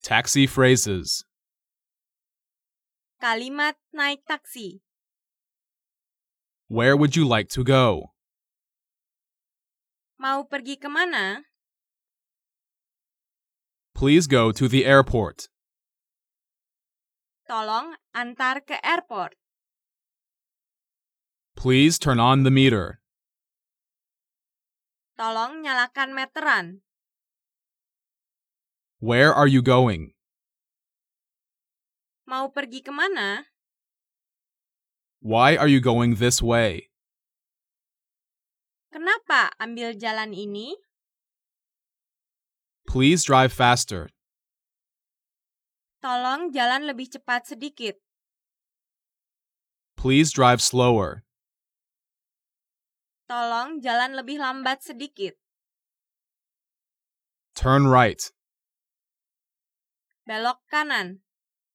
Taxi phrases. Kalimat naik taksi. Where would you like to go? Mau pergi kemana? Please go to the airport. Tolong antar ke airport. Please turn on the meter. Tolong nyalakan meteran. Where are you going? Mau pergi kemana? Why are you going this way? Kenapa ambil jalan ini? Please drive faster. Tolong jalan lebih cepat sedikit. Please drive slower. Tolong jalan lebih lambat sedikit. Turn right. Belok kanan.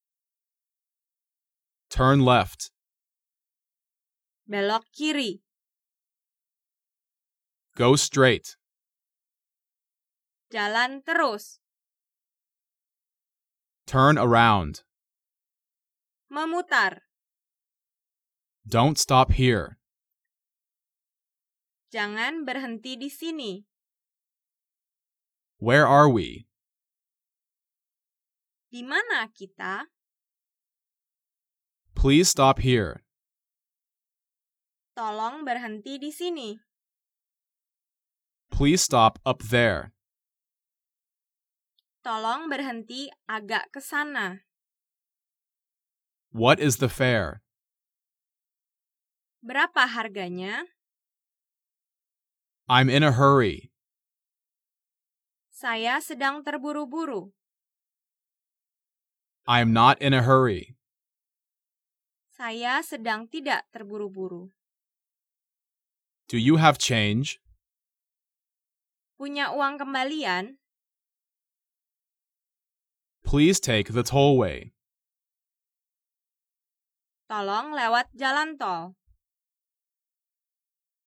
Turn left. Belok kiri. Go straight. Jalan terus. Turn around. Memutar. Don't stop here. Jangan berhenti di sini. Where are we? Di mana kita? Please stop here. Tolong berhenti di sini. Please stop up there. Tolong berhenti agak ke sana. What is the fare? Berapa harganya? I'm in a hurry. Saya sedang terburu-buru. I'm not in a hurry. Saya sedang tidak terburu-buru. Do you have change? Punya uang kembalian? Please take the tollway. Tolong lewat jalan tol.